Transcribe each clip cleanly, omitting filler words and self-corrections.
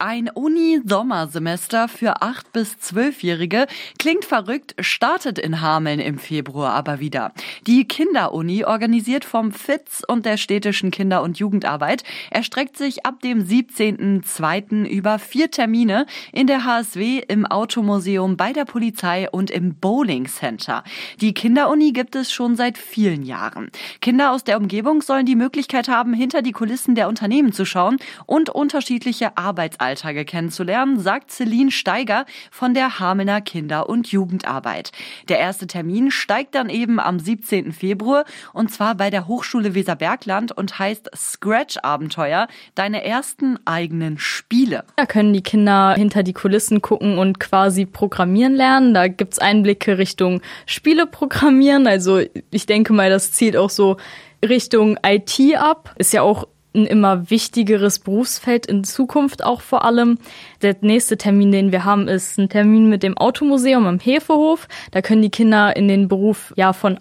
Ein Uni-Sommersemester für 8- bis 12-Jährige klingt verrückt, startet in Hameln im Februar aber wieder. Die Kinderuni, organisiert vom FIZ und der städtischen Kinder- und Jugendarbeit, erstreckt sich ab dem 17.02. über 4 Termine in der HSW, im Automuseum, bei der Polizei und im Bowling Center. Die Kinderuni gibt es schon seit vielen Jahren. Kinder aus der Umgebung sollen die Möglichkeit haben, hinter die Kulissen der Unternehmen zu schauen und unterschiedliche Arbeitsalltage kennenzulernen, sagt Celine Steiger von der Hamelner Kinder- und Jugendarbeit. Der erste Termin steigt dann eben am 17. Februar und zwar bei der Hochschule Weserbergland und heißt Scratch-Abenteuer, deine ersten eigenen Spiele. Da können die Kinder hinter die Kulissen gucken und quasi programmieren lernen. Da gibt's Einblicke Richtung Spiele programmieren. Also ich denke mal, das zielt auch so Richtung IT ab. Ist ja auch ein immer wichtigeres Berufsfeld in Zukunft auch vor allem. Der nächste Termin, den wir haben, ist ein Termin mit dem Automuseum am Hefehof. Da können die Kinder in den Beruf von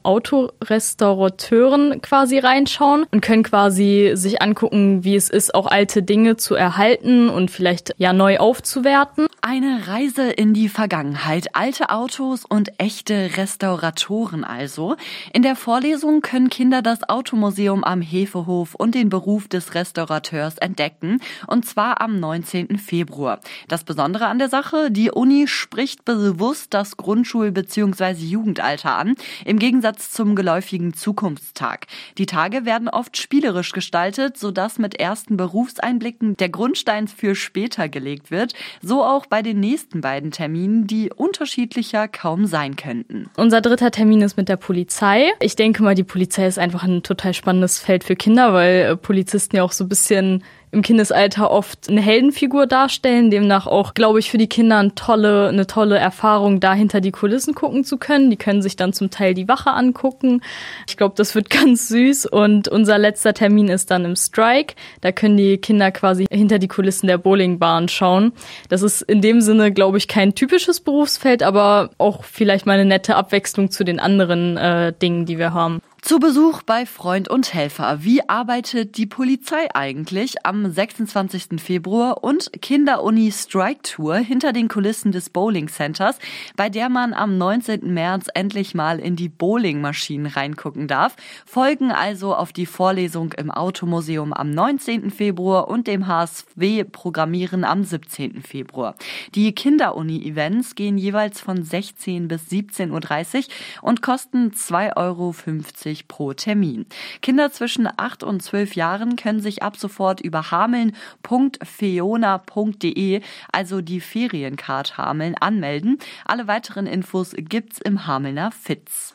Autorestaurateuren quasi reinschauen und können quasi sich angucken, wie es ist, auch alte Dinge zu erhalten und vielleicht neu aufzuwerten. Eine Reise in die Vergangenheit, alte Autos und echte Restauratoren also. In der Vorlesung können Kinder das Automuseum am Hefehof und den Beruf des Restaurateurs entdecken, und zwar am 19. Februar. Das Besondere an der Sache, die Uni spricht bewusst das Grundschul- bzw. Jugendalter an, im Gegensatz zum geläufigen Zukunftstag. Die Tage werden oft spielerisch gestaltet, sodass mit ersten Berufseinblicken der Grundstein für später gelegt wird, so auch bei den nächsten beiden Terminen, die unterschiedlicher kaum sein könnten. Unser dritter Termin ist mit der Polizei. Ich denke mal, die Polizei ist einfach ein total spannendes Feld für Kinder, weil Polizisten ja auch so ein bisschen im Kindesalter oft eine Heldenfigur darstellen, demnach auch, glaube ich, für die Kinder eine tolle Erfahrung, da hinter die Kulissen gucken zu können. Die können sich dann zum Teil die Wache angucken. Ich glaube, das wird ganz süß. Und unser letzter Termin ist dann im Strike. Da können die Kinder quasi hinter die Kulissen der Bowlingbahn schauen. Das ist in dem Sinne, glaube ich, kein typisches Berufsfeld, aber auch vielleicht mal eine nette Abwechslung zu den anderen Dingen, die wir haben. Zu Besuch bei Freund und Helfer. Wie arbeitet die Polizei eigentlich? Am 26. Februar und Kinderuni Strike Tour hinter den Kulissen des Bowling Centers, bei der man am 19. März endlich mal in die Bowlingmaschinen reingucken darf. Folgen also auf die Vorlesung im Automuseum am 19. Februar und dem HSW Programmieren am 17. Februar. Die Kinderuni-Events gehen jeweils von 16 bis 17.30 Uhr und kosten 2,50 Euro pro Termin. Kinder zwischen 8 und 12 Jahren können sich ab sofort über hameln.feona.de, also die Feriencard Hameln, anmelden. Alle weiteren Infos gibt's im Hamelner FIZ.